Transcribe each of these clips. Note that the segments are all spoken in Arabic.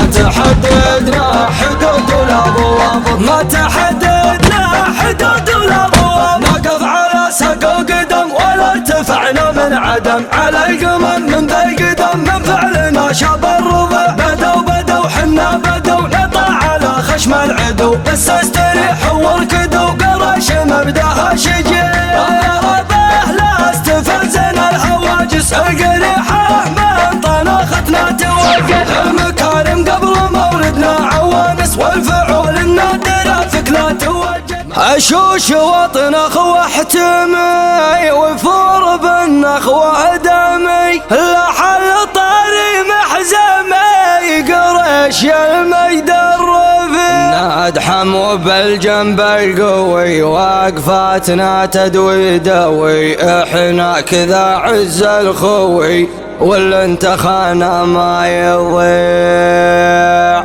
تحددنا حدود ولا ضوابط، ما تحددنا حدود ولا ضوابط. نقف على ساق وقدم ولا ارتفعنا من عدم، على القمم من ذا القدم من فعلنا شاب الربع. بدوا حنا بدوا نطلع على خشم العدو، بس استريح واركدوا قرش مبداها شجيع. ربه لا استفزنا الهواجس القريحة من طناختنا توقف. المكارم قبل موردنا عوانس، والفعول النادرة فيك لا توجه. أشوش وطن أخوة حتمي وفور بن أخوة دمي، لا حل طاري محزمي قريش يا المجد الرفيع. نادحم وبالجنب القوي واقفاتنا تدوي دوي، احنا كذا عز الخوي واللي انتخانا ما يضيع.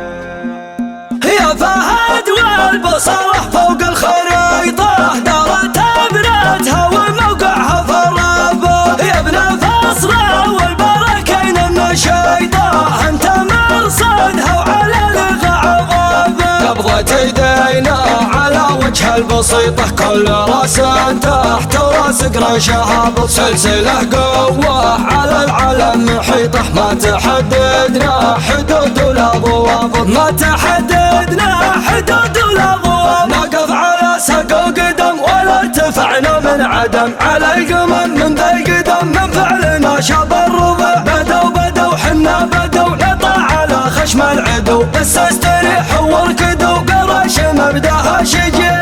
يا فهد والبصرة فوق الخريطة، دارتها بناتها وموقعها في الرابة. يا ابن فصلة والبركين النشيطة، انت مرصدها وعلى الغاع غابة. قبضة يدينا على وجه البسيطة، كل راس تحت راس قريش هابط. سلسلة قوة على العلم محيطة، ما تحددنا حدود ولا ضوابط، ما تحددنا حدود ولا ضوابط. نقف على ساق وقدم ولا ارتفعنا من عدم، على القمم من ذا القدم من فعلنا شاب الربع. بدوا حنا بدوا نطلع على خشم العدو، بس استريح واركدوا قرش مبداها شجيع.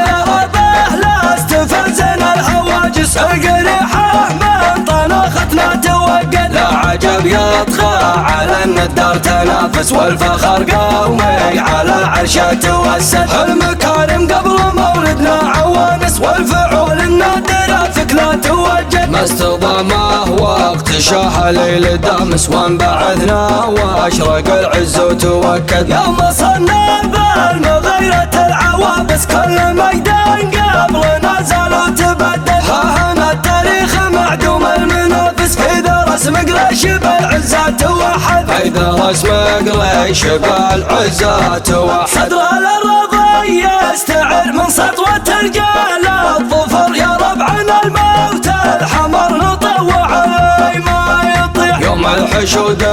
ربه لا استفزنا الهواجس القريحة من طناختنا توقد. لا عجب يطغى على الندار تنافس، والفخر قومي على عرشه توسد. المكارم قبل موردنا عوانس، والفعول النادرة فيك لا توجد. ما استضامه وقت شاه ليل دامس، وانبعثنا واشرق العز وتوكد. يوم صرنا بالمغيرة العوابس، كل ميدان قبلنا زال وتبدل. ها هنا التاريخ معدوم المنافس، إذا رسم قريش بالعزة توحد. إذا رسم قريش بالعزة توحد. صدر الرضا يستعر من سطوة رجال الظفر، يا ربعنا الموت الحمر نطوع علي ما يطيح. يوم الحشود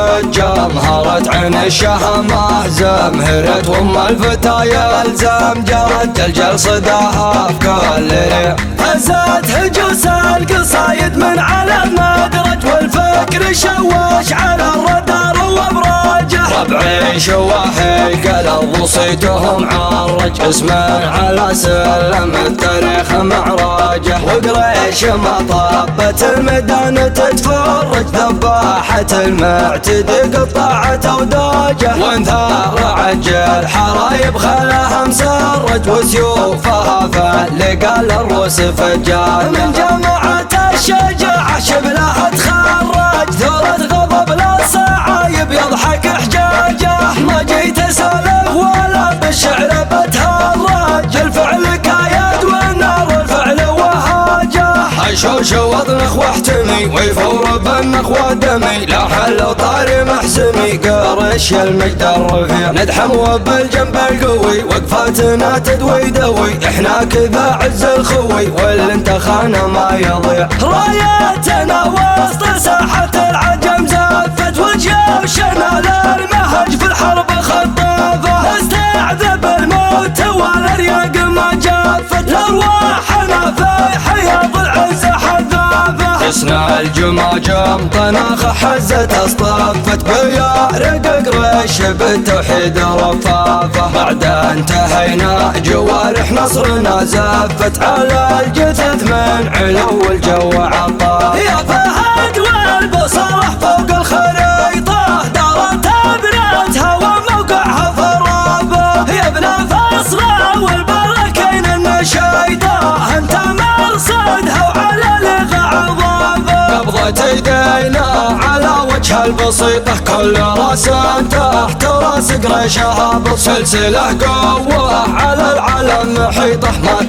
الجمهرت عين الشهامة زمهرت، وام الفتايا الزام جرت جلجل صداها في كل ريع. فزت هجوس القصايد من على المدرج، والفكر شواش على الردار وابراجه. ربعي شواهي قلب وصيتهم عرج، اسمه على سلم التاريخ معراجه. وقريش ما طابت الميدان تتفرج، ذباحة المعتدي قطعت اوداجه. وانثار عجل حرايب خلاها مسرج، وسيوفها فلقى الروس فجاجه. من جماعة الشجاعة شبلها تخرج، ثورة غضب للصعايب يضحك حجاجه. ما جيت اسولف ولا بالشعر بتهرج، الفعل كايد والنار الفعل وهاجه. حشوش وطنخ واحتمي ويفور بالنخوة دمي، لا حل طاري محزمي قرش المجد الرفيع. ندحم وبالجنب القوي وقفاتنا تدوي دوي، احنا كذا عز الخوي واللي انتخانا ما يضيع. رايتنا وسط ساحة العجم زفت، وجيوشنا للمهج في الحرب خطافة. استعذب الموت والارياق ما جافت، لارواحنا في حياض العز حذافة. حسنا الجماجم طناخ حزت اصطفت، بيارق قريش بالتوحيد رفافة. بعد انتهينا جوارح نصرنا زفت، على الجثث من علو الجو عطاف. يا فهد والبصرة فوق الخريطة، دارتها بناتها وموقعها في الرابة. يا ابن فصلة والبركين النشيطة، انت مرصدها وعلى الغاع ضابة. قبضة يدينا على وجه البسيطة، كل راس تحت راس قريش هابط. سلسلة قوة على العلم محيطة، ما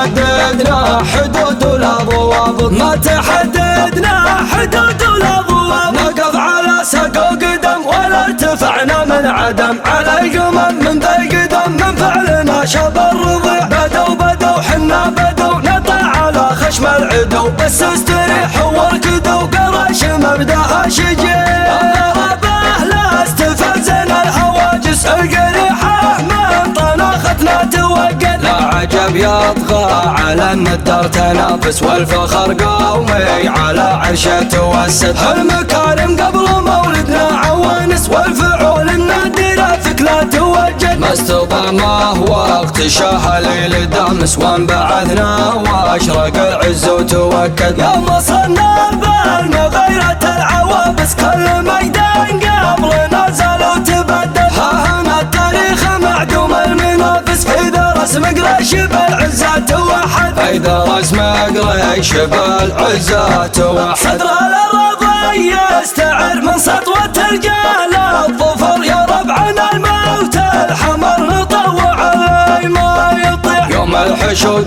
تحددنا حدود ولا ضوابط، ما تحددنا حدود ولا ضوابط. نقف على ساق وقدم ولا وارتفعنا من عدم على القمم من ذا القدم من فعلنا شاب الرضيع بدوا حنا بدوا نطع على خشم العدو بس استريحوا واركدوا قرش مبدأها شجيع ضربه لا استفزنا الهواجس القريحة من طناختنا توقد لا عجب يطغى على ان الدار تنافس والفخر قومي على عرشه توسد المكارم قبل مولدنا عوانس والفعول النادرة فيك لا توجد ما استضامه وقت شاه ليل دامس وانبعثنا واشرق العز وتوكد يوم وصلنا بالنا غيرة العوابس كل ميدان قبلنا زال وتبدد ها هنا التاريخ معدوم المنافس في درس مقريش بالعزة توحد في درس مقريش بالعزة توحد صدر الأراضي يستعر من سطوة الرجال الظفر يا ربعنا الموت الحمر نطوع علي ما يطيح يوم الحشود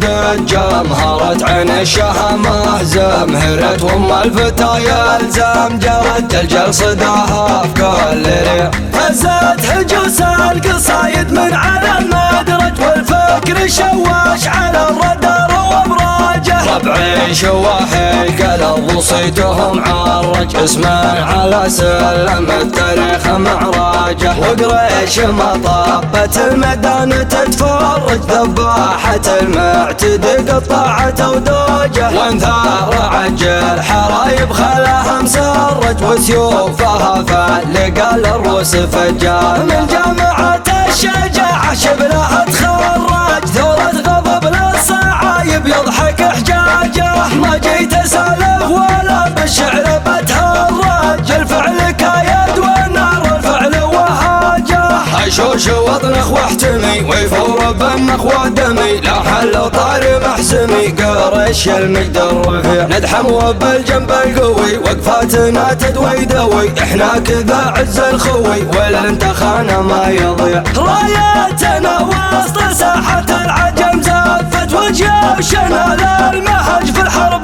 الجمهرت عين الشهامة زمهرت وام الفتى يلزم جرت الجل صداها في كل ريح هزت هجوس القصايد من على المدرج والفكر شواش على الردر وابراجه ربعي شواحي قلب وصيتهم عرج اسمع على سلم التاريخ معراجه وقريش ما طابت الميدان تتفرج ذباحة المعتدي قطعت ودوجه وانثار عجل حرايب خلاها مسرج وسيوفها فلقى الروس فجاه من جامعة الشجاعة شبلها تخرج ثورة غضب للصعايب يضحك حجاجه ما جيت اسالف ولا بالشعر بتهرج الفعل كايد والنار الفعل وهاجه حشوش وطنخ واحتمي ويفور بنخ ودمي لا حل طاري محسمي قرش المجد الرفيع ندحم وبالجنب القوي وقفاتنا تدوي دوي احنا كذا عز الخوي والانتخانا ما يضيع راياتنا وسط ساحة العجم زفت وجيوشنا للمهج في الحرب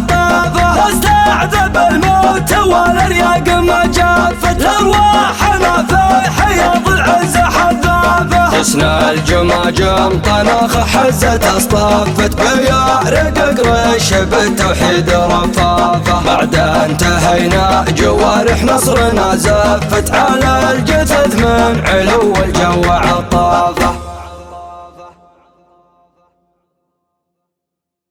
خطافة واستعذب الموت والرياق ما جافت لارواحنا في حياض العز حذافة حسنا الجماجم طناخ حزت اصطفت بيارق قريش بالتوحيد رفافة بعد انتهينا جوارح نصرنا زفت على الجثث من علو الجو عطافة